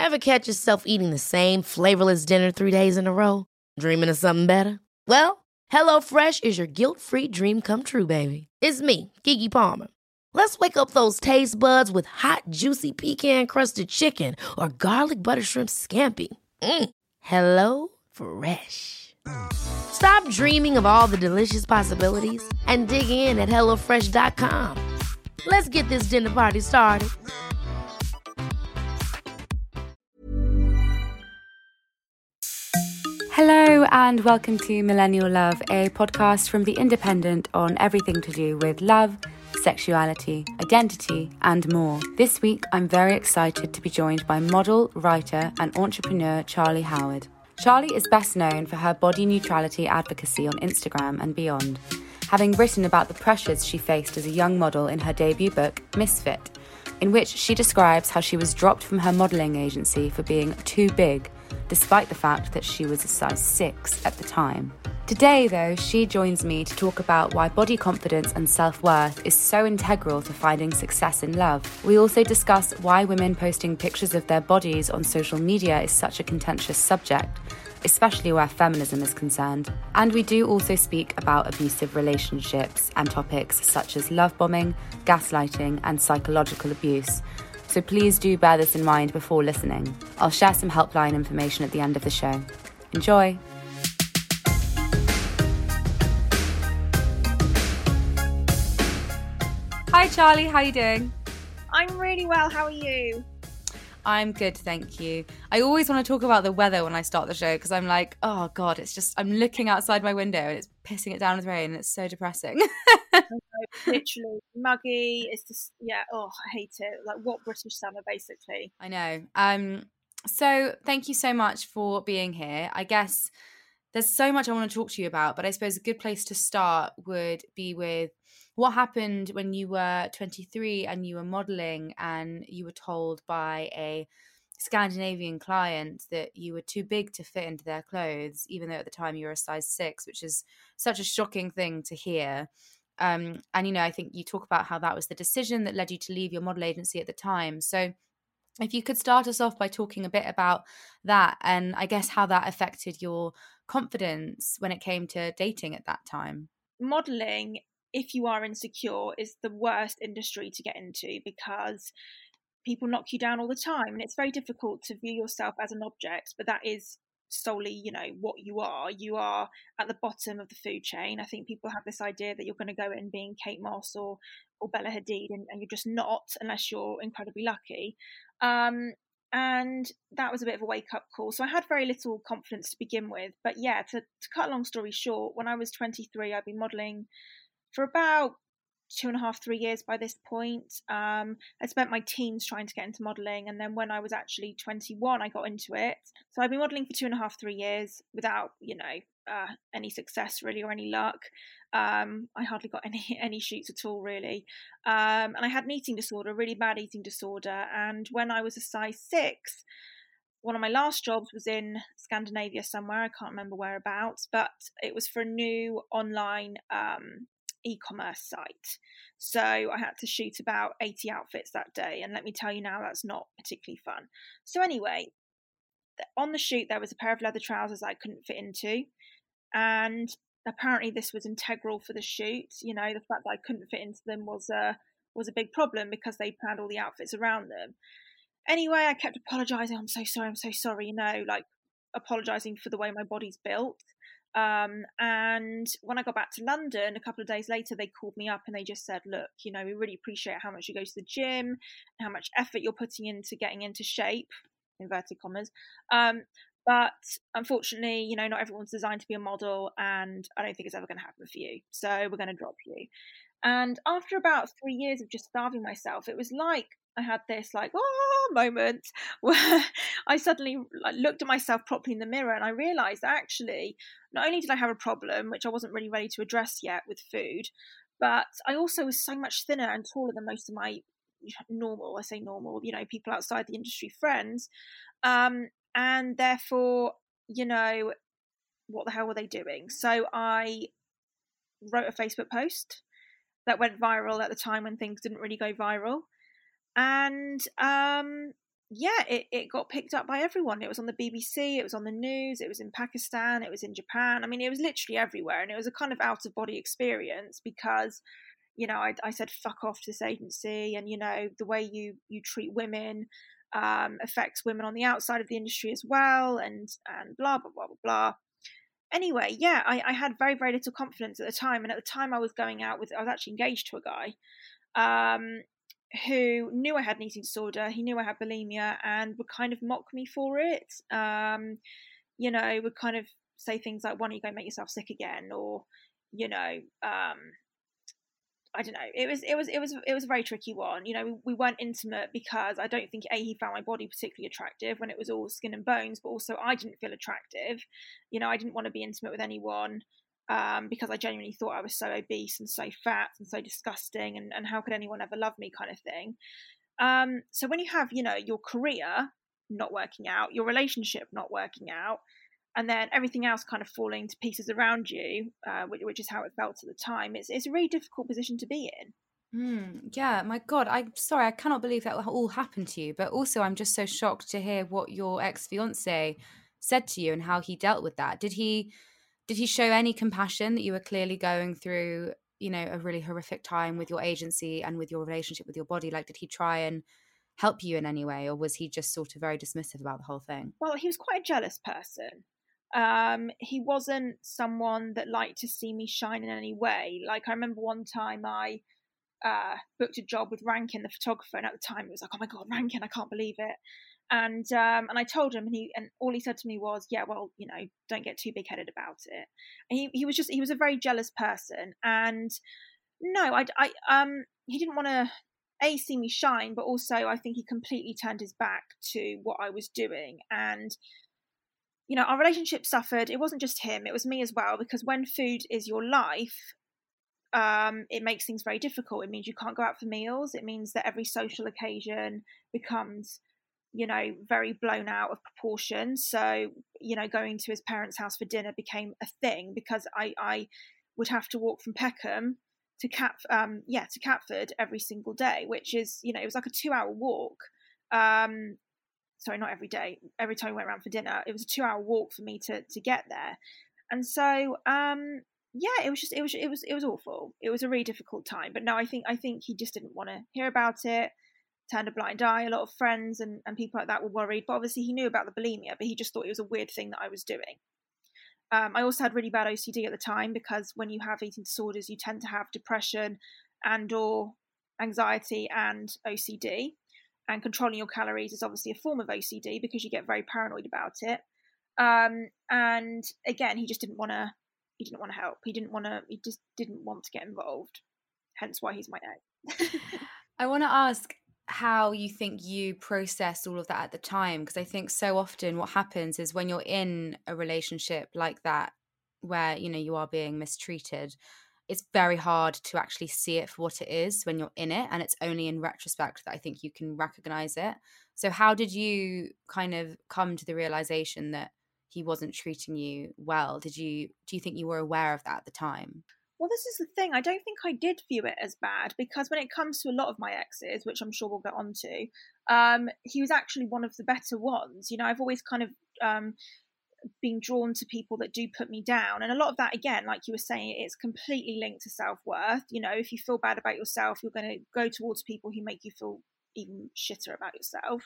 Ever catch yourself eating the same flavorless dinner 3 days in a row? Dreaming of something better? Well, HelloFresh is your guilt-free dream come true, baby. It's me, Keke Palmer. Let's wake up those taste buds with hot, juicy pecan-crusted chicken or garlic butter shrimp scampi. Hello Fresh. Stop dreaming of all the delicious possibilities and dig in at HelloFresh.com. Let's get this dinner party started. Hello and welcome to Millennial Love, a podcast from The Independent on everything to do with love, sexuality, identity and more. This week I'm very excited to be joined by model, writer and entrepreneur Charlie Howard. Charlie is best known for her body neutrality advocacy on Instagram and beyond, having written about the pressures she faced as a young model in her debut book, Misfit, in which she describes how she was dropped from her modelling agency for being too big, despite the fact that she was a size 6 at the time. Today, though, she joins me to talk about why body confidence and self-worth is so integral to finding success in love. We also discuss why women posting pictures of their bodies on social media is such a contentious subject, especially where feminism is concerned. And we do also speak about abusive relationships and topics such as love bombing, gaslighting, and psychological abuse. So please do bear this in mind before listening. I'll share some helpline information at the end of the show. Enjoy! Hi Charlie, how are you doing? I'm really well, how are you? I'm good, thank you. I always want to talk about the weather when I start the show because I'm like, oh God, it's just, I'm looking outside my window and it's pissing it down with rain and it's so depressing. Literally muggy, it's just, I hate it. Like what British summer, basically. I know. So thank you so much for being here. I guess there's so much I want to talk to you about, but I suppose a good place to start would be with what happened when you were 23 and you were modelling and you were told by a Scandinavian client that you were too big to fit into their clothes, even though at the time you were a size 6, which is such a shocking thing to hear. And, you know, I think you talk about how that was the decision that led you to leave your model agency at the time. So if you could start us off by talking a bit about that and I guess how that affected your confidence when it came to dating at that time. Modelling, if you are insecure, is the worst industry to get into because people knock you down all the time and it's very difficult to view yourself as an object, but that is solely, you know, what you are. You are at the bottom of the food chain. I think people have this idea that you're going to go in being Kate Moss or Bella Hadid and you're just not unless you're incredibly lucky. And that was a bit of a wake-up call. So I had very little confidence to begin with. But yeah, to cut a long story short, when I was 23, I'd been modelling for about 2.5, 3 years by this point. I spent my teens trying to get into modelling, and then when I was actually 21, I got into it. So I've been modelling for 2.5, 3 years without, any success really or any luck. I hardly got any shoots at all really. And I had an eating disorder, really bad eating disorder. And when I was a size 6, one of my last jobs was in Scandinavia somewhere. I can't remember whereabouts, but it was for a new online e-commerce site. So I had to shoot about 80 outfits that day. And let me tell you now, that's not particularly fun. So anyway, on the shoot, there was a pair of leather trousers I couldn't fit into. And apparently this was integral for the shoot. You know, the fact that I couldn't fit into them was a big problem because they planned all the outfits around them. Anyway, I kept apologising. I'm so sorry, you know, like apologising for the way my body's built. And when I got back to London a couple of days later, they called me up and they just said, look, you know, we really appreciate how much you go to the gym and how much effort you're putting into getting into shape, inverted commas. But unfortunately, you know, not everyone's designed to be a model and I don't think it's ever going to happen for you. So we're going to drop you. And after about 3 years of just starving myself, it was like I had this like, moment where I suddenly looked at myself properly in the mirror and I realised that actually, not only did I have a problem, which I wasn't really ready to address yet with food, but I also was so much thinner and taller than most of my normal, I say normal, you know, people outside the industry friends. And therefore, you know, what the hell were they doing? So I wrote a Facebook post that went viral at the time when things didn't really go viral. And yeah, it got picked up by everyone. It was on the BBC, it was on the news, it was in Pakistan, it was in Japan. I mean, it was literally everywhere. And it was a kind of out of body experience because, I said, fuck off to this agency. And, the way you treat women affects women on the outside of the industry as well. And blah, blah, blah, blah, blah. Anyway, yeah, I had very, very little confidence at the time. And at the time I was actually engaged to a guy. Who knew I had an eating disorder. He knew I had bulimia and would kind of mock me for it. Would kind of say things like, "Why don't you go make yourself sick again?" Or, I don't know. It was a very tricky one. We weren't intimate because I don't think he found my body particularly attractive when it was all skin and bones, but also I didn't feel attractive. I didn't want to be intimate with anyone. Because I genuinely thought I was so obese and so fat and so disgusting, and how could anyone ever love me, kind of thing. So when you have, your career not working out, your relationship not working out, and then everything else kind of falling to pieces around you, which is how it felt at the time, it's a really difficult position to be in. Yeah, my God, I'm sorry, I cannot believe that all happened to you. But also, I'm just so shocked to hear what your ex-fiance said to you and how he dealt with that. Did he show any compassion that you were clearly going through, a really horrific time with your agency and with your relationship with your body? Like, did he try and help you in any way, or was he just sort of very dismissive about the whole thing? Well, he was quite a jealous person. He wasn't someone that liked to see me shine in any way. Like, I remember one time I booked a job with Rankin, the photographer, and at the time it was like, oh my God, Rankin, I can't believe it. And I told him, and all he said to me was, yeah, well, don't get too big headed about it. And he was a very jealous person, and no, he didn't want to see me shine, but also I think he completely turned his back to what I was doing. And our relationship suffered. It wasn't just him, it was me as well, because when food is your life, it makes things very difficult. It means you can't go out for meals. It means that every social occasion becomes very blown out of proportion. So, going to his parents' house for dinner became a thing because I would have to walk from Peckham to Catford every single day, which is, it was like a 2-hour walk. Sorry, not every day. Every time we went around for dinner, it was a 2-hour walk for me to get there. And so, it was awful. It was a really difficult time. But no, I think he just didn't want to hear about it. Turned a blind eye. A lot of friends and people like that were worried, but obviously he knew about the bulimia, but he just thought it was a weird thing that I was doing. I also had really bad OCD at the time, because when you have eating disorders, you tend to have depression and or anxiety and OCD, and controlling your calories is obviously a form of OCD because you get very paranoid about it. And again, he didn't want to help. He just didn't want to get involved. Hence why he's my ex. I want to ask how you think you processed all of that at the time, because I think so often what happens is when you're in a relationship like that where you are being mistreated, it's very hard to actually see it for what it is when you're in it, and it's only in retrospect that I think you can recognize it. So how did you kind of come to the realization that he wasn't treating you well? Do you think you were aware of that at the time? Well, this is the thing. I don't think I did view it as bad, because when it comes to a lot of my exes, which I'm sure we'll get onto, he was actually one of the better ones. I've always kind of been drawn to people that do put me down. And a lot of that, again, like you were saying, it's completely linked to self-worth. If you feel bad about yourself, you're going to go towards people who make you feel even shitter about yourself.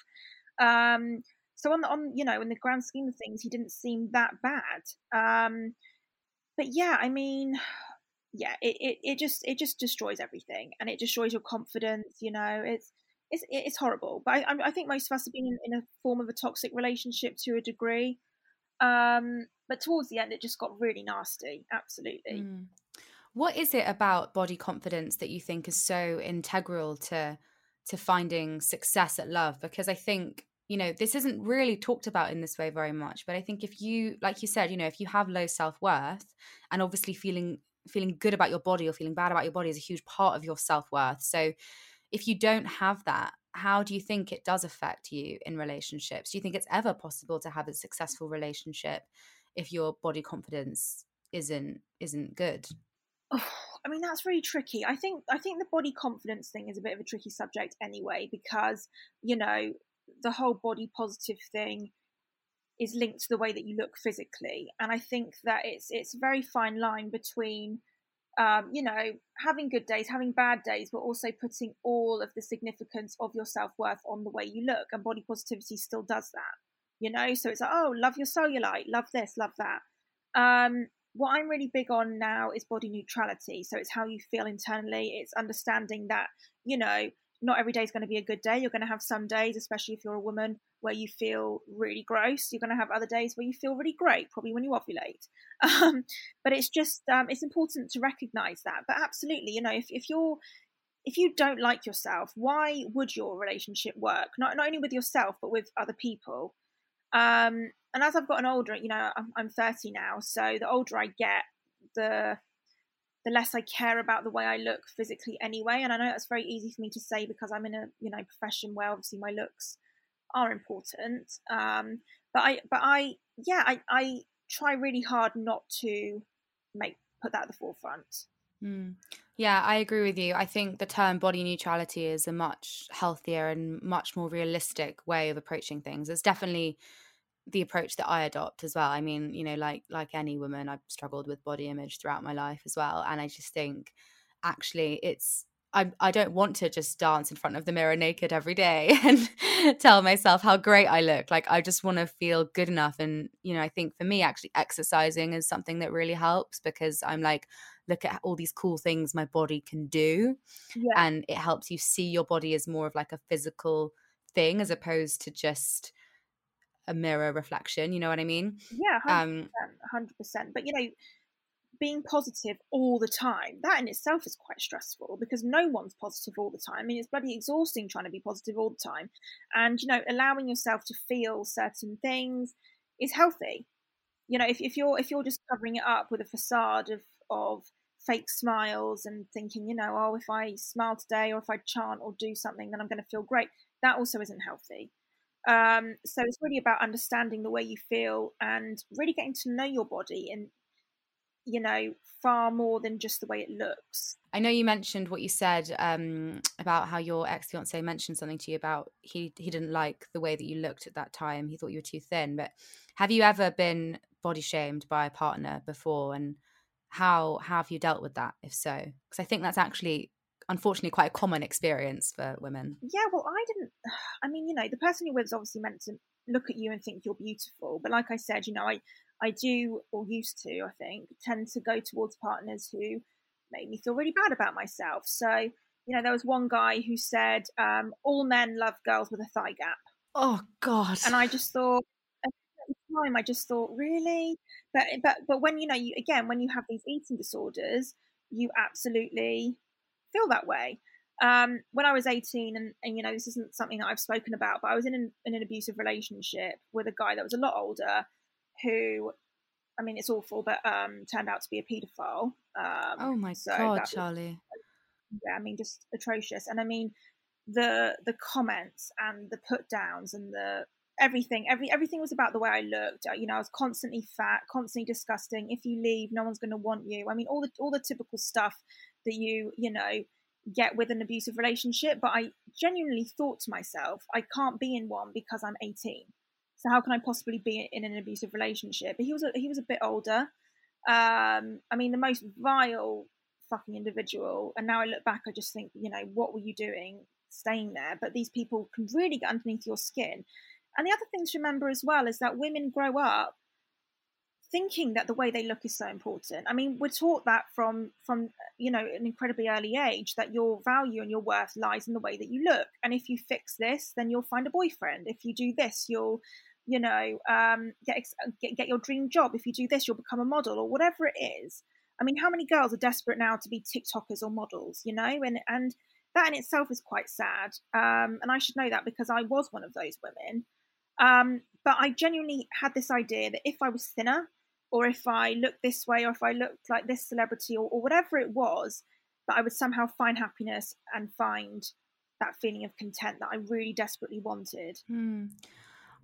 So in the grand scheme of things, he didn't seem that bad. But yeah, I mean... yeah, it just destroys everything, and it destroys your confidence. It's horrible. But I think most of us have been in a form of a toxic relationship to a degree. But towards the end, it just got really nasty. Absolutely. What is it about body confidence that you think is so integral to finding success at love? Because I think, this isn't really talked about in this way very much. But I think if you, like you said, if you have low self-worth, and obviously feeling good about your body or feeling bad about your body is a huge part of your self-worth. So if you don't have that, how do you think it does affect you in relationships? Do you think it's ever possible to have a successful relationship if your body confidence isn't good? Oh, I mean, that's really tricky. I think the body confidence thing is a bit of a tricky subject anyway, because, the whole body positive thing is linked to the way that you look physically. And I think that it's a very fine line between having good days, having bad days, but also putting all of the significance of your self-worth on the way you look. And body positivity still does that, so it's like, oh, love your cellulite, love this, love that. What I'm really big on now is body neutrality. So it's how you feel internally. It's understanding that, not every day is going to be a good day. You're going to have some days, especially if you're a woman, where you feel really gross. You're going to have other days where you feel really great, probably when you ovulate. But it's just, it's important to recognize that. But absolutely, if you don't like yourself, why would your relationship work? Not only with yourself, but with other people. And as I've gotten older, I'm 30 now. So the older I get, the less I care about the way I look physically anyway. And I know that's very easy for me to say because I'm in a profession where obviously my looks are important. But I try really hard not to put that at the forefront. Yeah, I agree with you. I think the term body neutrality is a much healthier and much more realistic way of approaching things. It's definitely the approach that I adopt as well. I mean, like any woman, I've struggled with body image throughout my life as well. And I just think actually I don't want to just dance in front of the mirror naked every day and tell myself how great I look. Like, I just want to feel good enough. And, I think for me, actually exercising is something that really helps because I'm like, look at all these cool things my body can do. Yeah. And it helps you see your body as more of like a physical thing as opposed to just a mirror reflection. You know what I mean? Yeah, 100%. But, being positive all the time, that in itself is quite stressful because no one's positive all the time. I mean, it's bloody exhausting trying to be positive all the time. And, allowing yourself to feel certain things is healthy. If you're just covering it up with a facade of fake smiles and thinking, if I smile today or if I chant or do something, then I'm going to feel great. That also isn't healthy. So it's really about understanding the way you feel and really getting to know your body and, far more than just the way it looks. I know you mentioned what you said about how your ex-fiance mentioned something to you about he didn't like the way that you looked at that time. He thought you were too thin. But have you ever been body shamed by a partner before? And how have you dealt with that, if so? Because I think that's actually, unfortunately, quite a common experience for women. Yeah, well, the person you're with is obviously meant to look at you and think you're beautiful. But like I said, I do, or used to, I think, tend to go towards partners who made me feel really bad about myself. So, there was one guy who said, all men love girls with a thigh gap. Oh, God. And I just thought, at the time, really? But when, when you have these eating disorders, you absolutely feel that way. When I was 18, and this isn't something that I've spoken about, but I was in an abusive relationship with a guy that was a lot older who, I mean, it's awful, but turned out to be a paedophile. Oh my God, Charlie. Yeah, I mean, just atrocious. And I mean, the comments and the put downs and the everything was about the way I looked. I was constantly fat, constantly disgusting. If you leave, no one's going to want you. I mean, all the typical stuff that you get with an abusive relationship. But I genuinely thought to myself, I can't be in one because I'm 18. So how can I possibly be in an abusive relationship? But he was a bit older. I mean, the most vile fucking individual. And now I look back, I just think, what were you doing staying there? But these people can really get underneath your skin. And the other thing to remember as well is that women grow up thinking that the way they look is so important. I mean, we're taught that from an incredibly early age, that your value and your worth lies in the way that you look. And if you fix this, then you'll find a boyfriend. If you do this, you'll get your dream job. If you do this, you'll become a model or whatever it is. I mean, how many girls are desperate now to be TikTokers or models, and that in itself is quite sad. And I should know that because I was one of those women. But I genuinely had this idea that if I was thinner, or if I looked this way, or if I looked like this celebrity, or whatever it was, that I would somehow find happiness and find that feeling of content that I really desperately wanted.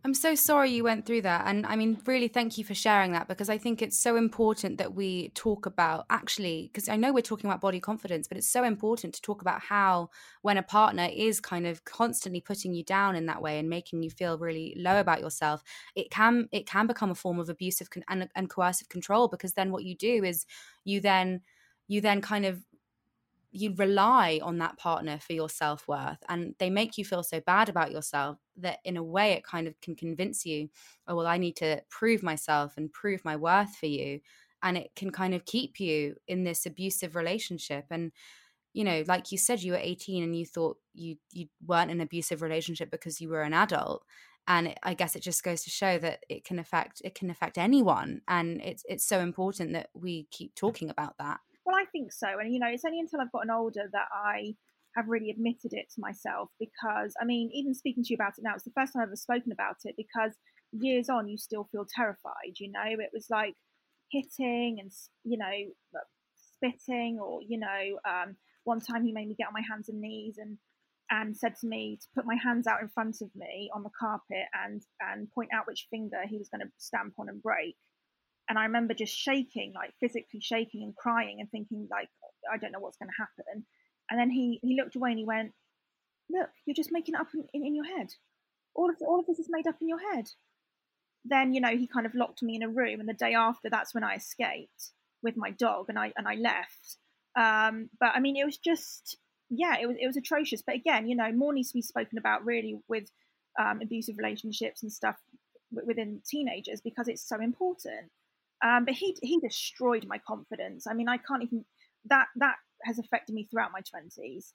I'm so sorry you went through that. And I mean, really, thank you for sharing that, because I think it's so important that we talk about, actually, because I know we're talking about body confidence, but it's so important to talk about how, when a partner is kind of constantly putting you down in that way and making you feel really low about yourself, it can become a form of abusive and coercive control, because then what you do is you then kind of you rely on that partner for your self-worth, and they make you feel so bad about yourself that in a way it kind of can convince you, oh well, I need to prove myself and prove my worth for you, and it can kind of keep you in this abusive relationship. And like you said, you were 18 and you thought you weren't in an abusive relationship because you were an adult, and I guess it just goes to show that it can affect anyone, and it's so important that we keep talking about that. Well, I think so. And, it's only until I've gotten older that I have really admitted it to myself because, I mean, even speaking to you about it now, it's the first time I've ever spoken about it because years on, you still feel terrified. It was like hitting and, spitting, or, one time he made me get on my hands and knees and said to me to put my hands out in front of me on the carpet and point out which finger he was going to stamp on and break. And I remember just shaking, like physically shaking and crying and thinking, like, I don't know what's going to happen. And then he looked away and he went, "Look, you're just making it up in your head. All of this is made up in your head." Then he kind of locked me in a room, and the day after, that's when I escaped with my dog, and I left. But I mean, it was just, yeah, it was atrocious. But again, more needs to be spoken about really with abusive relationships and stuff within teenagers because it's so important. But he destroyed my confidence. I mean, I can't even, that has affected me throughout my 20s.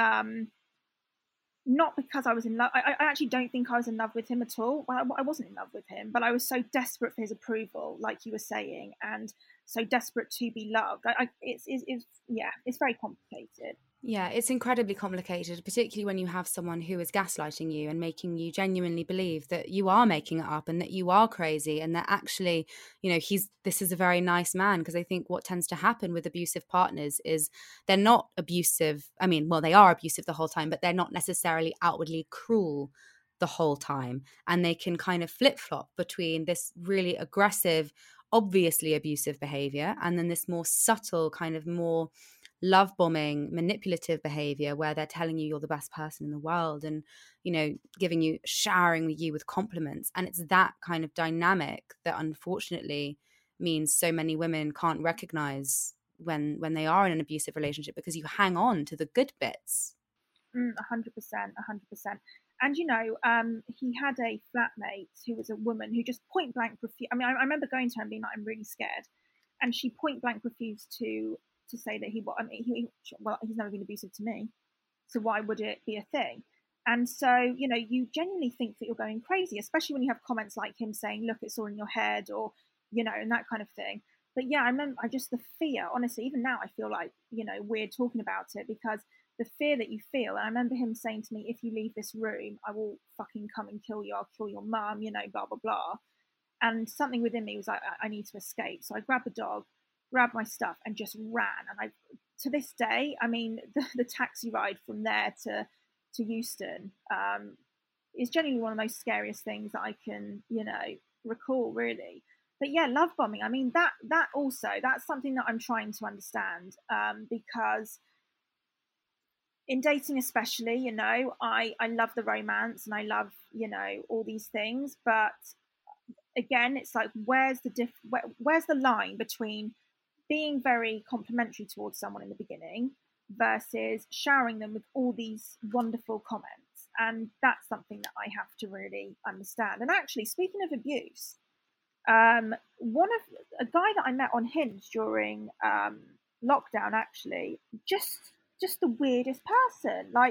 Not because I was in love. I actually don't think I was in love with him at all. Well, I wasn't in love with him, but I was so desperate for his approval, like you were saying, and so desperate to be loved. It's very complicated. Yeah, it's incredibly complicated, particularly when you have someone who is gaslighting you and making you genuinely believe that you are making it up and that you are crazy and that actually, this is a very nice man. Because I think what tends to happen with abusive partners is they're not abusive. I mean, well, they are abusive the whole time, but they're not necessarily outwardly cruel the whole time. And they can kind of flip-flop between this really aggressive, obviously abusive behavior and then this more subtle, kind of more love bombing, manipulative behavior where they're telling you you're the best person in the world and, showering you with compliments. And it's that kind of dynamic that unfortunately means so many women can't recognize when they are in an abusive relationship, because you hang on to the good bits. 100%, 100%. And he had a flatmate who was a woman who just point blank refused. I mean, I remember going to her and being like, "I'm really scared," and she point blank refused to say that he's never been abusive to me, so why would it be a thing? And so you genuinely think that you're going crazy, especially when you have comments like him saying, "Look, it's all in your head," or and that kind of thing. But yeah, I remember the fear, honestly, even now I feel like weird talking about it because the fear that you feel. And I remember him saying to me, "If you leave this room, I will fucking come and kill you. I'll kill your mum, blah blah blah." And something within me was like, I need to escape. So I grabbed the dog, grabbed my stuff, and just ran. And to this day, I mean, the taxi ride from there to Euston is genuinely one of the most scariest things that I can, recall, really. But yeah, love bombing. I mean, that's something that I'm trying to understand because in dating especially, I love the romance and I love, all these things. But again, it's like, where's the line between being very complimentary towards someone in the beginning versus showering them with all these wonderful comments? And that's something that I have to really understand. And actually, speaking of abuse, a guy that I met on Hinge during lockdown, actually, just the weirdest person. Like,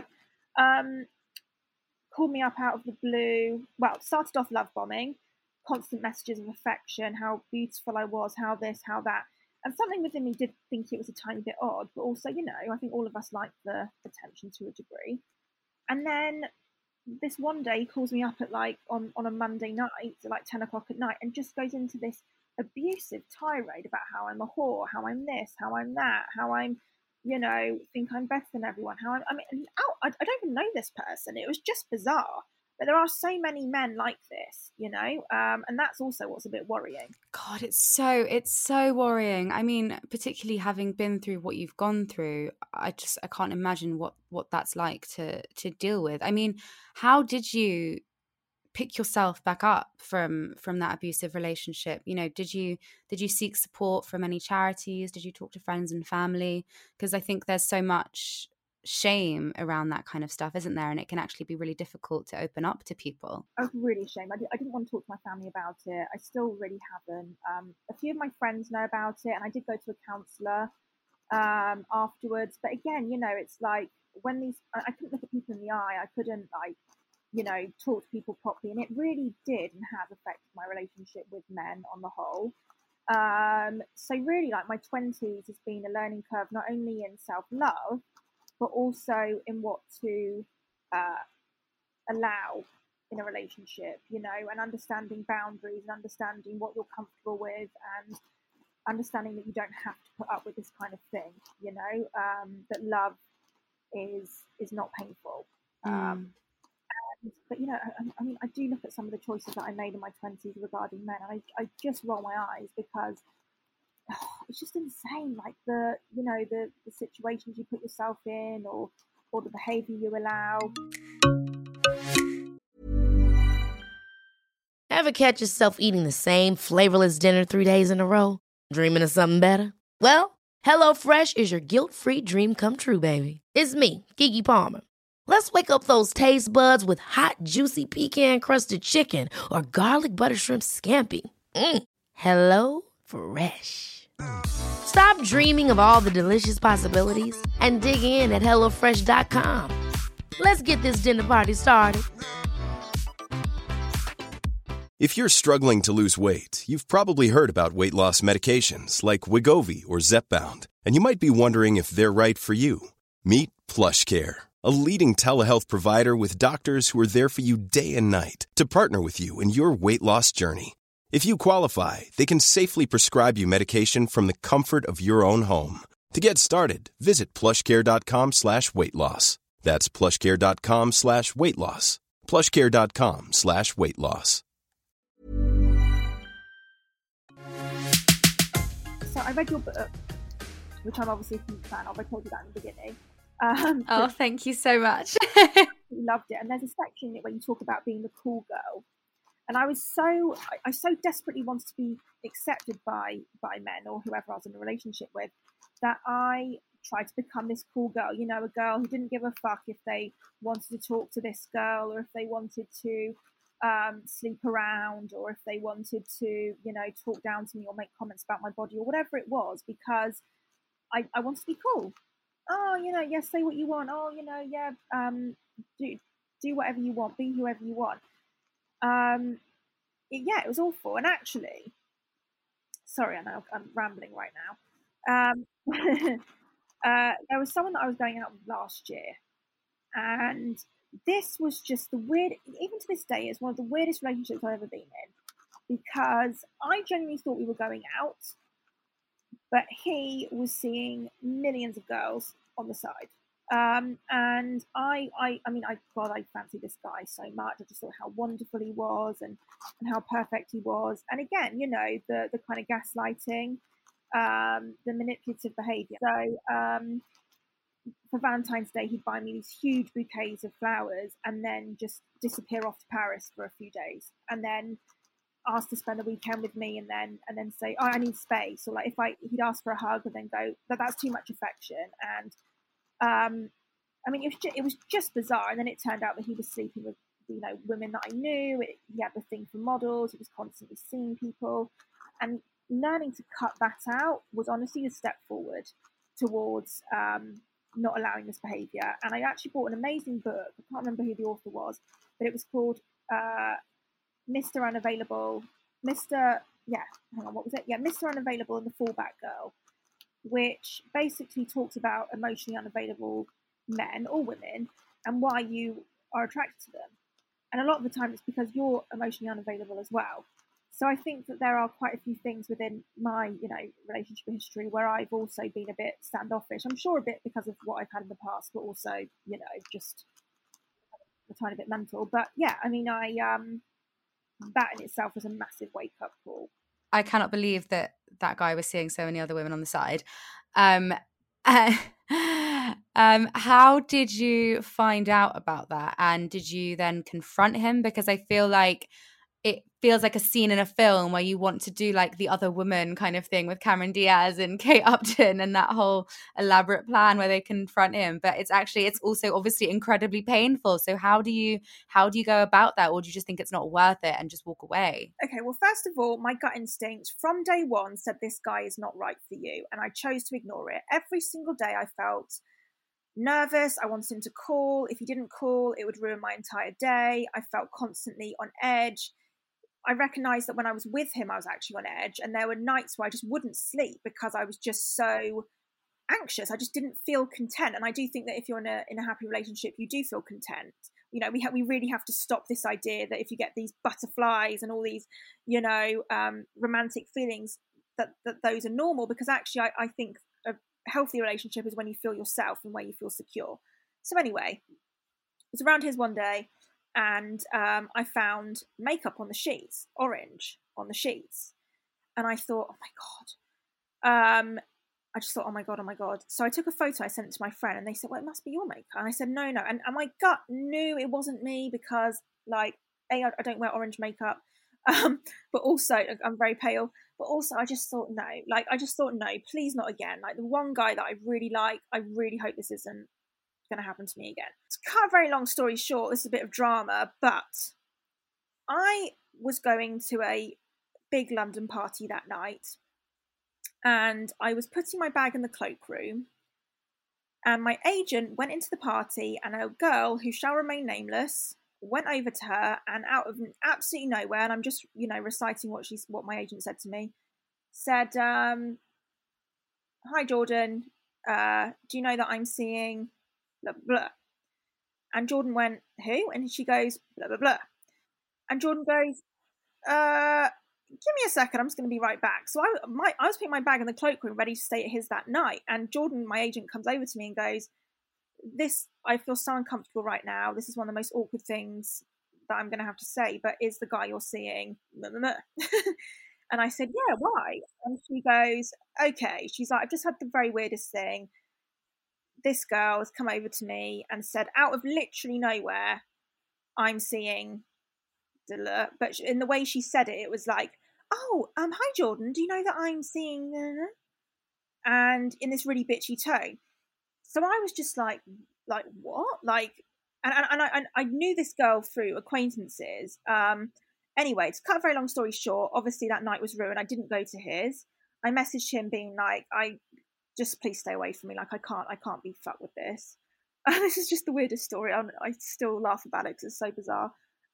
called me up out of the blue. Well, started off love bombing, constant messages of affection, how beautiful I was, how this, how that. And something within me did think it was a tiny bit odd, but also, I think all of us like the attention to a degree. And then this one day he calls me up at on a Monday night at 10 o'clock at night and just goes into this abusive tirade about how I'm a whore, how I'm this, how I'm that, how I'm, think I'm better than everyone, how I don't even know this person. It was just bizarre. But there are so many men like this, and that's also what's a bit worrying. God, it's so worrying. I mean, particularly having been through what you've gone through, I can't imagine what that's like to deal with. I mean, how did you pick yourself back up from that abusive relationship? Did you seek support from any charities? Did you talk to friends and family? Because I think there's so much shame around that kind of stuff, isn't there? And it can actually be really difficult to open up to people. I was really ashamed. I didn't want to talk to my family about it. I still really haven't. A few of my friends know about it, and I did go to a counsellor afterwards. But again, it's like when I couldn't look at people in the eye. I couldn't talk to people properly, and it really did and has affected my relationship with men on the whole. So really, like, my 20s has been a learning curve, not only in self-love, but also in what to allow in a relationship, and understanding boundaries and understanding what you're comfortable with, and understanding that you don't have to put up with this kind of thing, that love is not painful. But I mean, I do look at some of the choices that I made in my 20s regarding men, and I just roll my eyes, because it's just insane. Like the situations you put yourself in, or the behaviour you allow. Ever catch yourself eating the same flavorless dinner 3 days in a row? Dreaming of something better? Well, HelloFresh is your guilt-free dream come true, baby. It's me, Keke Palmer. Let's wake up those taste buds with hot, juicy pecan-crusted chicken or garlic butter shrimp scampi. Hello Fresh. Stop dreaming of all the delicious possibilities and dig in at HelloFresh.com. Let's get this dinner party started. If you're struggling to lose weight, you've probably heard about weight loss medications like Wegovy or Zepbound, and you might be wondering if they're right for you. Meet PlushCare, a leading telehealth provider with doctors who are there for you day and night to partner with you in your weight loss journey. If you qualify, they can safely prescribe you medication from the comfort of your own home. To get started, visit plushcare.com/weight-loss. That's plushcare.com/weight-loss. plushcare.com/weight-loss. So I read your book, which I'm obviously a huge fan of. I told you that in the beginning. Thank you so much. Loved it. And there's a section where you talk about being the cool girl. And I so desperately wanted to be accepted by men or whoever I was in a relationship with, that I tried to become this cool girl, a girl who didn't give a fuck if they wanted to talk to this girl, or if they wanted to sleep around, or if they wanted to, talk down to me or make comments about my body or whatever it was, because I wanted to be cool. Oh, yes, say what you want. Oh, do whatever you want, be whoever you want. It was awful. And actually, sorry, I know I'm rambling right now. There was someone that I was going out with last year, and this was just even to this day, it's one of the weirdest relationships I've ever been in, because I genuinely thought we were going out, but he was seeing millions of girls on the side. And I fancied this guy so much. I just thought how wonderful he was, and how perfect he was. And again, the kind of gaslighting, the manipulative behaviour. So for Valentine's Day, he'd buy me these huge bouquets of flowers and then just disappear off to Paris for a few days, and then ask to spend the weekend with me, and then say, oh, I need space. Or like he'd ask for a hug and then go, that's too much affection. And it was just bizarre. And then it turned out that he was sleeping with, women that I knew. He had the thing for models. He was constantly seeing people. And learning to cut that out was honestly a step forward towards not allowing this behaviour. And I actually bought an amazing book. I can't remember who the author was, but it was called Mr. Unavailable. Mr. Unavailable and the Fallback Girl, which basically talks about emotionally unavailable men or women and why you are attracted to them. And a lot of the time it's because you're emotionally unavailable as well. So I think that there are quite a few things within my, relationship history where I've also been a bit standoffish. I'm sure a bit because of what I've had in the past, but also, just a tiny bit mental. But yeah, I mean, that in itself was a massive wake-up call. I cannot believe that guy was seeing so many other women on the side. How did you find out about that? And did you then confront him? Because I feel like it feels like a scene in a film where you want to do like The Other Woman kind of thing with Cameron Diaz and Kate Upton and that whole elaborate plan where they confront him. But it's also obviously incredibly painful. So how do you go about that? Or do you just think it's not worth it and just walk away? Okay, well, first of all, my gut instinct from day one said this guy is not right for you. And I chose to ignore it. Every single day I felt nervous. I wanted him to call. If he didn't call, it would ruin my entire day. I felt constantly on edge. I recognised that when I was with him, I was actually on edge. And there were nights where I just wouldn't sleep because I was just so anxious. I just didn't feel content. And I do think that if you're in a happy relationship, you do feel content. You know, we really have to stop this idea that if you get these butterflies and all these, you know, romantic feelings, that those are normal. Because actually, I think a healthy relationship is when you feel yourself and where you feel secure. So anyway, I was around his one day, and I found makeup on the sheets, orange on the sheets. And I thought, oh my God. I just thought, oh my God. So I took a photo, I sent it to my friend, and they said, well, it must be your makeup. And I said, no. And my gut knew it wasn't me because, like, I don't wear orange makeup. But also, I'm very pale. But also, I just thought, no. Like, I just thought, no, please not again. Like, the one guy that I really like, I really hope this isn't going to happen to me again. To cut a very long story short, this is a bit of drama, but I was going to a big London party that night, and I was putting my bag in the cloakroom, and my agent went into the party, and a girl who shall remain nameless went over to her, and out of absolutely nowhere, and I'm just, you know, reciting what my agent said to me, said, hi Jordan, do you know that I'm seeing blah, blah. And Jordan went, who? And she goes, blah, blah, blah. And Jordan goes, give me a second, I'm just going to be right back. So I was putting my bag in the cloakroom ready to stay at his that night. And Jordan, my agent, comes over to me and goes, I feel so uncomfortable right now. This is one of the most awkward things that I'm going to have to say, but is the guy you're seeing? And I said, yeah, why? And she goes, okay. She's like, I've just had the very weirdest thing. This girl has come over to me and said, out of literally nowhere, I'm seeing, but in the way she said it, it was like, oh, hi Jordan, do you know that I'm seeing, and in this really bitchy tone. So I was just like what? Like, and I knew this girl through acquaintances. Anyway, to cut a very long story short, obviously that night was ruined. I didn't go to his. I messaged him being like, just please stay away from me. Like, I can't be fucked with this. This is just the weirdest story. I still laugh about it because it's so bizarre.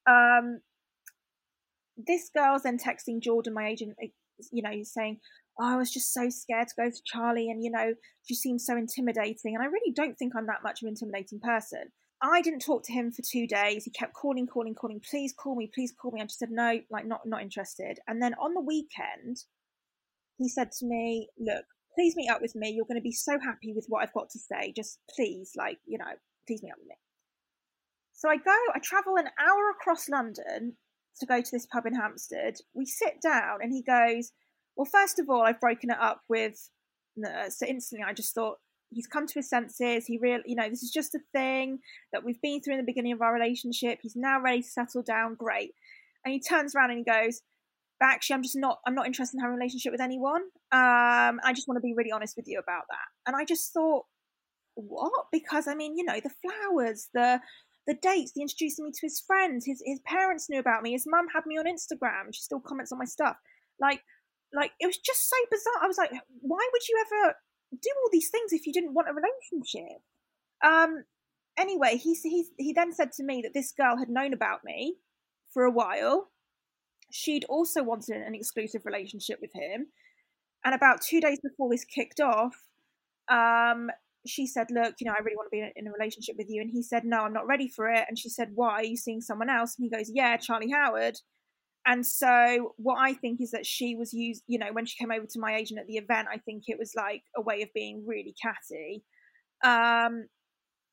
This girl's then texting Jordan, my agent, you know, saying, oh, I was just so scared to go to Charlie, and, you know, she seems so intimidating. And I really don't think I'm that much of an intimidating person. I didn't talk to him for 2 days. He kept calling. Please call me. I just said, no, like, not interested. And then on the weekend, he said to me, look, please meet up with me. You're going to be so happy with what I've got to say. Just please, like, you know, please meet up with me. So I travel an hour across London to go to this pub in Hampstead. We sit down and he goes, well, first of all, I've broken it up with Nurse. So instantly I just thought, he's come to his senses. He really, you know, this is just a thing that we've been through in the beginning of our relationship. He's now ready to settle down. Great. And he turns around and he goes, but actually, I'm not interested in having a relationship with anyone. I just want to be really honest with you about that. And I just thought, what? Because I mean, you know, the flowers, the dates, the introducing me to his friends, his parents knew about me, his mum had me on Instagram, she still comments on my stuff. Like it was just so bizarre. I was like, why would you ever do all these things if you didn't want a relationship? Anyway, he then said to me that this girl had known about me for a while. She'd also wanted an exclusive relationship with him. And about 2 days before this kicked off, she said, look, you know, I really want to be in a relationship with you. And he said, no, I'm not ready for it. And she said, why? Are you seeing someone else? And he goes, yeah, Charlie Howard. And so what I think is that she was used, you know, when she came over to my agent at the event, I think it was like a way of being really catty.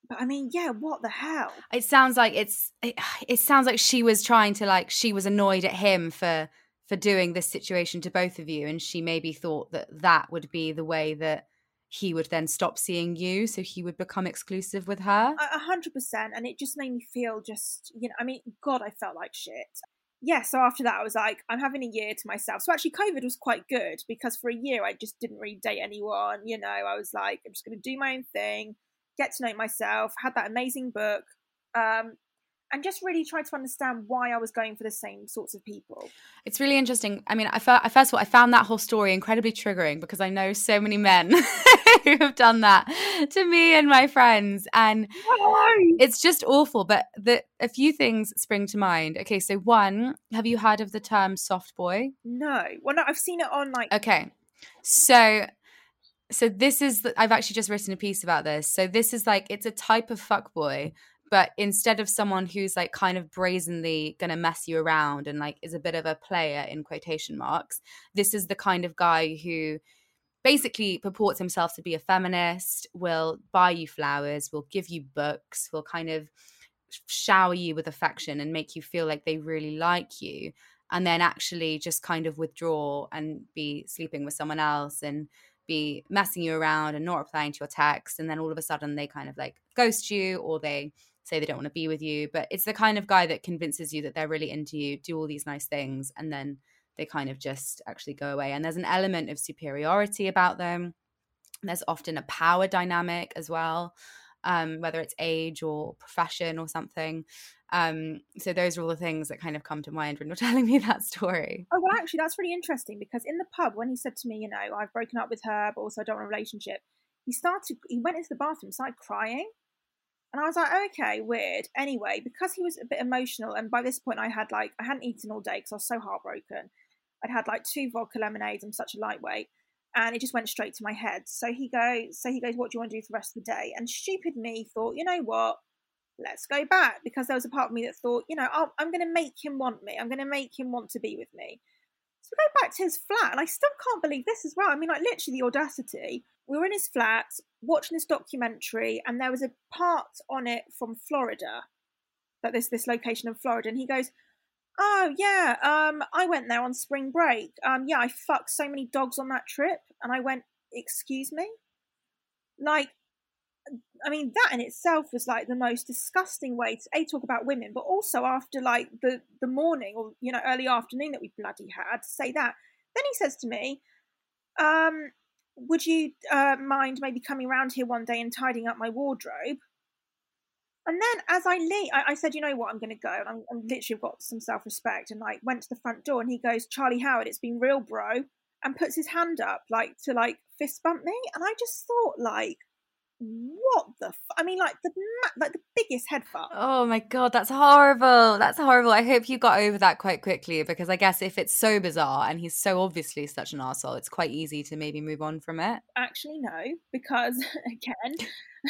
But I mean, yeah, what the hell? It sounds like it sounds like she was trying to, like, she was annoyed at him for doing this situation to both of you, and she maybe thought that that would be the way that he would then stop seeing you, so he would become exclusive with her. 100%. And it just made me feel just, I mean, God, I felt like shit. Yeah, so after that, I was like, I'm having a year to myself. So actually, COVID was quite good because for a year, I just didn't really date anyone. I was like, I'm just going to do my own thing, get to know myself, had that amazing book, and just really tried to understand why I was going for the same sorts of people. It's really interesting. I mean, first of all, I found that whole story incredibly triggering because I know so many men who have done that to me and my friends. And it's just awful. But a few things spring to mind. Okay, so one, have you heard of the term soft boy? No. Well, no, I've seen it on like... Okay. So this is, I've actually just written a piece about this. So this is like, it's a type of fuckboy, but instead of someone who's like kind of brazenly going to mess you around and like is a bit of a player in quotation marks, this is the kind of guy who basically purports himself to be a feminist, will buy you flowers, will give you books, will kind of shower you with affection and make you feel like they really like you, and then actually just kind of withdraw and be sleeping with someone else and be messing you around and not replying to your text. And then all of a sudden they kind of like ghost you, or they say they don't want to be with you. But it's the kind of guy that convinces you that they're really into you, do all these nice things, and then they kind of just actually go away. And there's an element of superiority about them. There's often a power dynamic as well, whether it's age or profession or something. So those are all the things that kind of come to mind when you're telling me that story. Oh, well, actually, that's really interesting because in the pub, when he said to me, I've broken up with her, but also I don't want a relationship, he went into the bathroom, started crying. And I was like, okay, weird. Anyway, because he was a bit emotional, and by this point I hadn't eaten all day because I was so heartbroken. I'd had like 2 vodka lemonades. I'm such a lightweight. And it just went straight to my head. So he goes, what do you want to do for the rest of the day? And stupid me thought, you know what? Let's go back. Because there was a part of me that thought, I'm going to make him want me. I'm going to make him want to be with me. So we go back to his flat, and I still can't believe this as well. I mean, like, literally the audacity. We were in his flat watching this documentary, and there was a part on it from Florida, that this location in Florida, and he goes, oh yeah, I went there on spring break. Yeah, I fucked so many dogs on that trip. And I went, excuse me? Like, I mean, that in itself was like the most disgusting way to talk about women, but also after like the morning or early afternoon that we bloody had, to say that. Then he says to me, would you mind maybe coming around here one day and tidying up my wardrobe? And then as I leave, I said, you know what, I'm going to go. And I'm literally got some self-respect, and like went to the front door, and he goes, Charlie Howard, it's been real, bro, and puts his hand up like to like fist bump me. And I just thought, like, what the I mean, like the biggest head fuck. Oh my God, that's horrible. That's horrible. I hope you got over that quite quickly, because I guess if it's so bizarre and he's so obviously such an arsehole, it's quite easy to maybe move on from it. Actually, no, because again,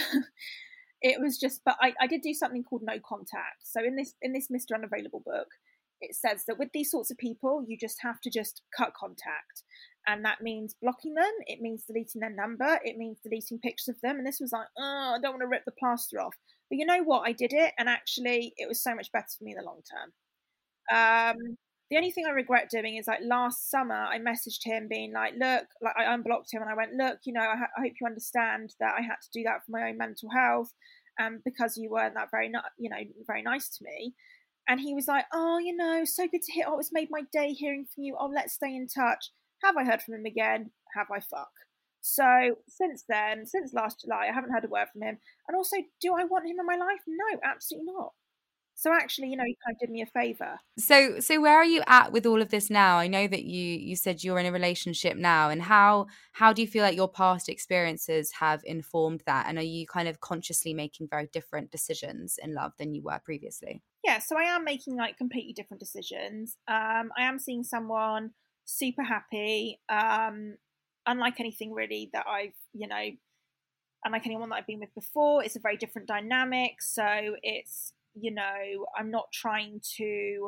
it was just, but I did do something called no contact. So in this Mr. Unavailable book, it says that with these sorts of people, you just have to just cut contact. And that means blocking them. It means deleting their number. It means deleting pictures of them. And this was like, oh, I don't want to rip the plaster off. But you know what? I did it. And actually, it was so much better for me in the long term. The only thing I regret doing is, like, last summer, I messaged him being like, look, like, I unblocked him and I went, look, I hope you understand that I had to do that for my own mental health, because you weren't that very nice to me. And he was like, oh, so good to hear. Oh, it's made my day hearing from you. Oh, let's stay in touch. Have I heard from him again? Have I fuck? So since then, since last July, I haven't heard a word from him. And also, do I want him in my life? No, absolutely not. So actually, he kind of did me a favour. So where are you at with all of this now? I know that you said you're in a relationship now, and how do you feel like your past experiences have informed that? And are you kind of consciously making very different decisions in love than you were previously? Yeah, so I am making like completely different decisions. I am seeing someone super happy, unlike anything really that I've, unlike anyone that I've been with before. It's a very different dynamic. So it's, I'm not trying to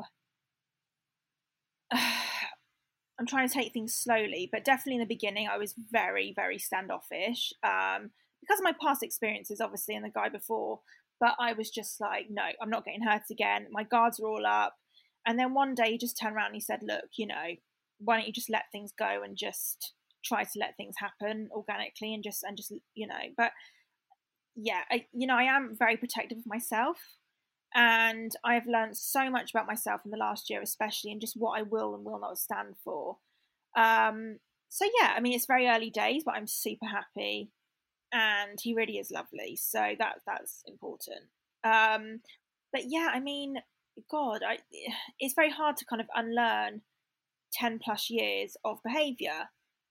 take things slowly, but definitely in the beginning I was very, very standoffish, because of my past experiences, obviously, and the guy before. But I was just like, no, I'm not getting hurt again. My guards are all up. And then one day he just turned around and he said, look, why don't you just let things go and just try to let things happen organically and just, but yeah, I am very protective of myself. And I have learned so much about myself in the last year, especially, and just what I will and will not stand for. So yeah, I mean, it's very early days, but I'm super happy, and he really is lovely. So that's important. But yeah, I mean, God, it's very hard to kind of unlearn 10 plus years of behaviour.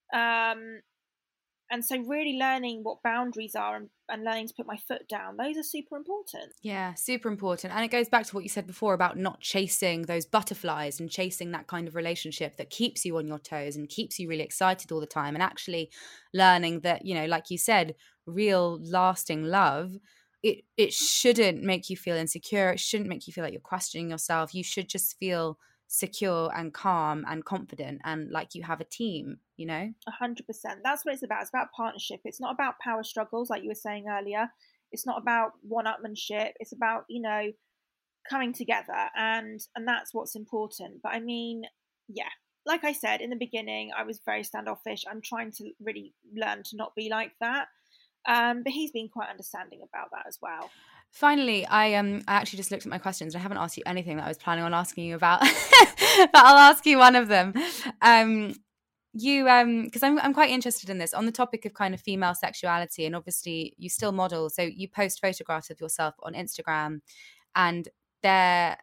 And so really learning what boundaries are and learning to put my foot down, those are super important. Yeah, super important. And it goes back to what you said before about not chasing those butterflies and chasing that kind of relationship that keeps you on your toes and keeps you really excited all the time, and actually learning that, like you said, real lasting love, it shouldn't make you feel insecure. It shouldn't make you feel like you're questioning yourself. You should just feel secure and calm and confident and like you have a team, 100%. That's what it's about. It's about partnership. It's not about power struggles like you were saying earlier. It's not about one-upmanship. It's about, coming together, and that's what's important. But I mean, yeah, like I said in the beginning, I was very standoffish. I'm trying to really learn to not be like that. But he's been quite understanding about that as well. Finally, I actually just looked at my questions and I haven't asked you anything that I was planning on asking you about, but I'll ask you one of them. Because I'm quite interested in this on the topic of kind of female sexuality, and obviously you still model, so you post photographs of yourself on Instagram, and there's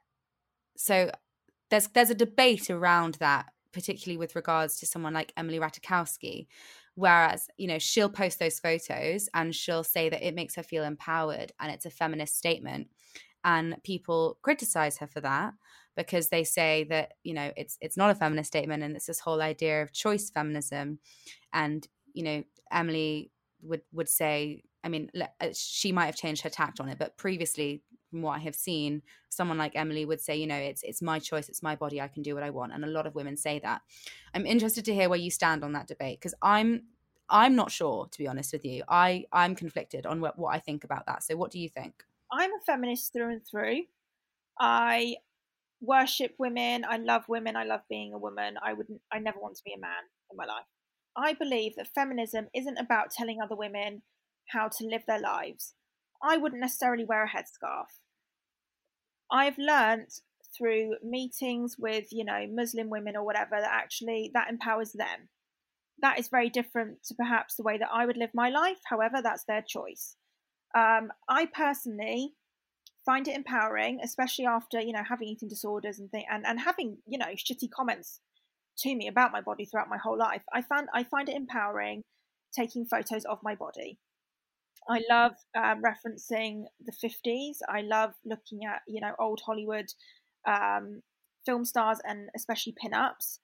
a debate around that, particularly with regards to someone like Emily Ratajkowski. Whereas, she'll post those photos and she'll say that it makes her feel empowered and it's a feminist statement. And people criticize her for that because they say that, it's not a feminist statement and it's this whole idea of choice feminism. And, Emily would say, I mean, she might have changed her tact on it, but previously, from what I have seen, someone like Emily would say, it's my choice, it's my body, I can do what I want. And a lot of women say that. I'm interested to hear where you stand on that debate, because I'm not sure, to be honest with you. I'm conflicted on what I think about that. So what do you think? I'm a feminist through and through. I worship women. I love women. I love being a woman. I never want to be a man in my life. I believe that feminism isn't about telling other women how to live their lives. I wouldn't necessarily wear a headscarf. I've learnt through meetings with, Muslim women or whatever, that actually that empowers them. That is very different to perhaps the way that I would live my life. However, that's their choice. I personally find it empowering, especially after, having eating disorders and having, shitty comments to me about my body throughout my whole life. I find it empowering taking photos of my body. I love referencing the 50s. I love looking at, old Hollywood film stars and especially pin-ups.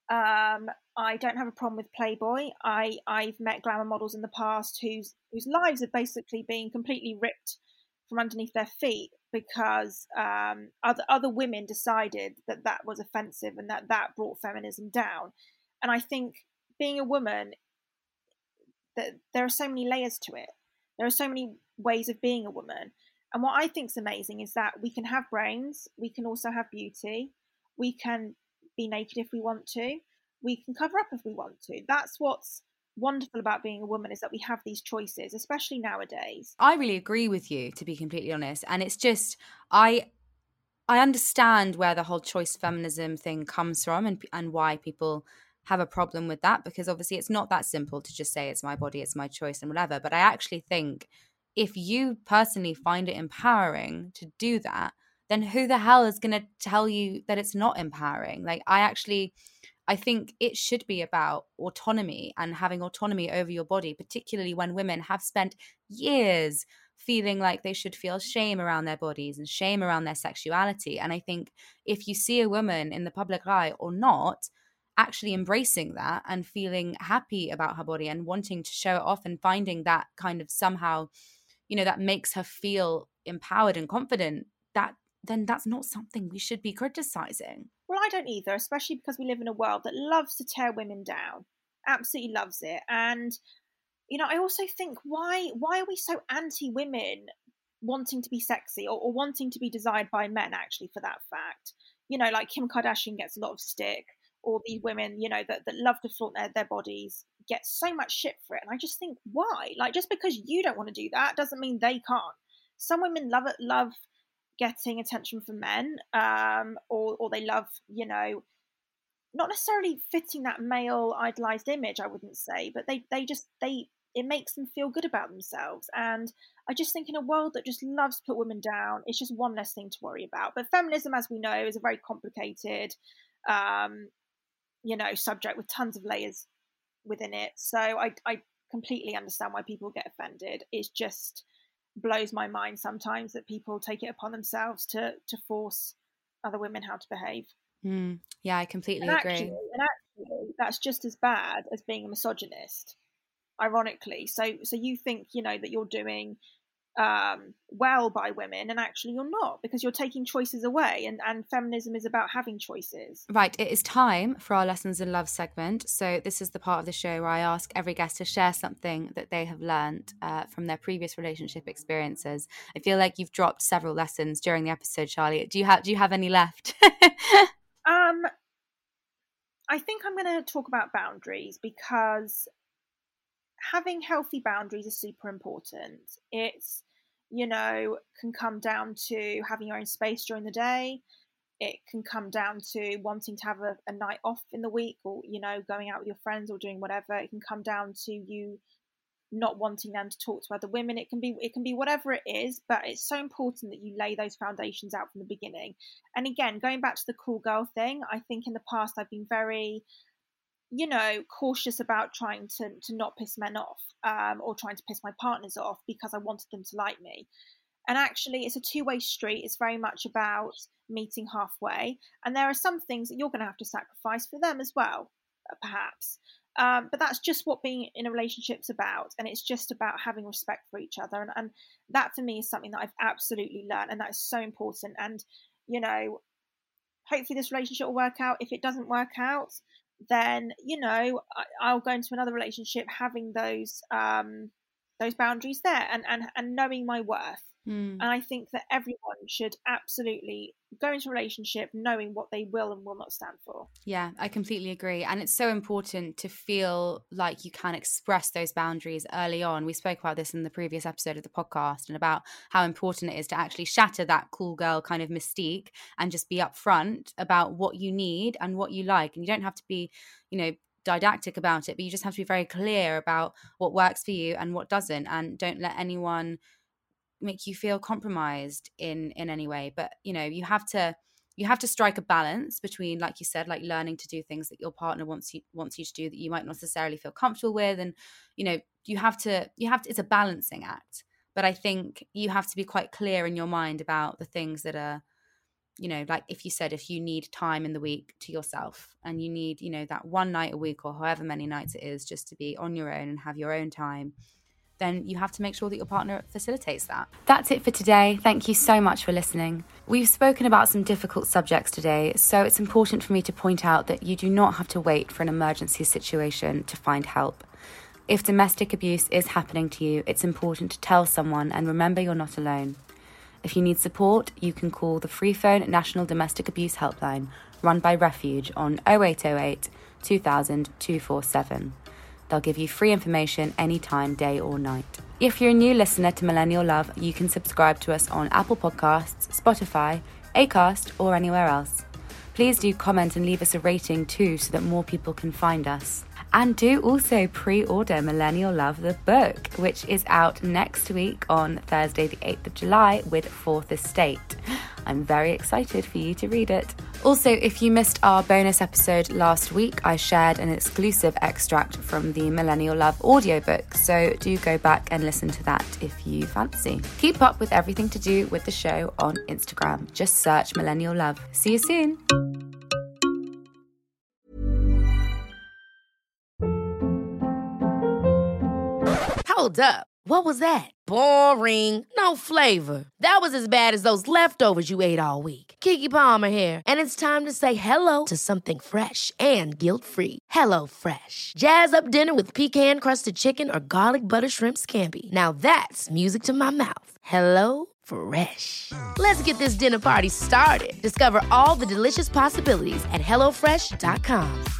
I don't have a problem with Playboy. I've met glamour models in the past whose lives have basically been completely ripped from underneath their feet because other women decided that was offensive and that brought feminism down. And I think being a woman, that there are so many layers to it. There are so many ways of being a woman. And what I think is amazing is that we can have brains. We can also have beauty. We can be naked if we want to. We can cover up if we want to. That's what's wonderful about being a woman, is that we have these choices, especially nowadays. I really agree with you, to be completely honest. And it's just, I understand where the whole choice feminism thing comes from and why people have a problem with that, because obviously it's not that simple to just say it's my body, it's my choice and whatever. But I actually think if you personally find it empowering to do that, then who the hell is going to tell you that it's not empowering? Like, I think it should be about autonomy and having autonomy over your body, particularly when women have spent years feeling like they should feel shame around their bodies and shame around their sexuality. And I think if you see a woman in the public eye or not, actually embracing that and feeling happy about her body and wanting to show it off and finding that kind of somehow, that makes her feel empowered and confident, then that's not something we should be criticizing. Well, I don't either, especially because we live in a world that loves to tear women down. Absolutely loves it. And I also think why are we so anti-women wanting to be sexy or wanting to be desired by men, actually, for that fact? Like Kim Kardashian gets a lot of stick, or these women, that love to flaunt their bodies get so much shit for it. And I just think, why? Like, just because you don't want to do that doesn't mean they can't. Some women love getting attention from men, or they love, not necessarily fitting that male idolized image, I wouldn't say, but it makes them feel good about themselves. And I just think in a world that just loves to put women down, it's just one less thing to worry about. But feminism, as we know, is a very complicated, subject with tons of layers within it. So I completely understand why people get offended. It just blows my mind sometimes that people take it upon themselves to force other women how to behave. Yeah, I completely agree. And actually, that's just as bad as being a misogynist, ironically. So you think, that you're doing well by women, and actually you're not, because you're taking choices away, and feminism is about having choices. Right, it is time for our Lessons in Love segment. So this is the part of the show where I ask every guest to share something that they have learned from their previous relationship experiences. I feel like you've dropped several lessons during the episode, Charlie. Do you have any left? I think I'm going to talk about boundaries, because having healthy boundaries is super important. It's, can come down to having your own space during the day. It can come down to wanting to have a night off in the week, or, going out with your friends or doing whatever. It can come down to you not wanting them to talk to other women. It can be whatever it is, but it's so important that you lay those foundations out from the beginning. And again, going back to the cool girl thing, I think in the past I've been very, cautious about trying to not piss men off, or trying to piss my partners off because I wanted them to like me. And actually, it's a two-way street. It's very much about meeting halfway. And there are some things that you're going to have to sacrifice for them as well, perhaps. But that's just what being in a relationship's about. And it's just about having respect for each other. And that, for me, is something that I've absolutely learned. And that is so important. And, hopefully this relationship will work out. If it doesn't work out, then, I'll go into another relationship having those boundaries there, and knowing my worth. And I think that everyone should absolutely go into a relationship knowing what they will and will not stand for. Yeah, I completely agree. And it's so important to feel like you can express those boundaries early on. We spoke about this in the previous episode of the podcast, and about how important it is to actually shatter that cool girl kind of mystique and just be upfront about what you need and what you like. And you don't have to be, didactic about it, but you just have to be very clear about what works for you and what doesn't. And don't let anyone make you feel compromised in any way. But you have to strike a balance between, like you said, like learning to do things that your partner wants you to do that you might not necessarily feel comfortable with. And you have to it's a balancing act. But I think you have to be quite clear in your mind about the things that are, like if you need time in the week to yourself, and you need that one night a week or however many nights it is just to be on your own and have your own time, then you have to make sure that your partner facilitates that. That's it for today. Thank you so much for listening. We've spoken about some difficult subjects today, so it's important for me to point out that you do not have to wait for an emergency situation to find help. If domestic abuse is happening to you, it's important to tell someone, and remember, you're not alone. If you need support, you can call the Free Phone National Domestic Abuse Helpline, run by Refuge, on 0808 2000 247. They'll give you free information anytime, day or night. If you're a new listener to Millennial Love, you can subscribe to us on Apple Podcasts, Spotify, Acast, or anywhere else. Please do comment and leave us a rating too, so that more people can find us. And do also pre-order Millennial Love, the book, which is out next week on Thursday the 8th of July with Fourth Estate. I'm very excited for you to read it. Also, if you missed our bonus episode last week, I shared an exclusive extract from the Millennial Love audiobook, so do go back and listen to that if you fancy. Keep up with everything to do with the show on Instagram. Just search Millennial Love. See you soon. Hold up. What was that? Boring. No flavor. That was as bad as those leftovers you ate all week. Keke Palmer here, and it's time to say hello to something fresh and guilt-free. Hello Fresh. Jazz up dinner with pecan-crusted chicken or garlic butter shrimp scampi. Now that's music to my mouth. Hello Fresh. Let's get this dinner party started. Discover all the delicious possibilities at HelloFresh.com.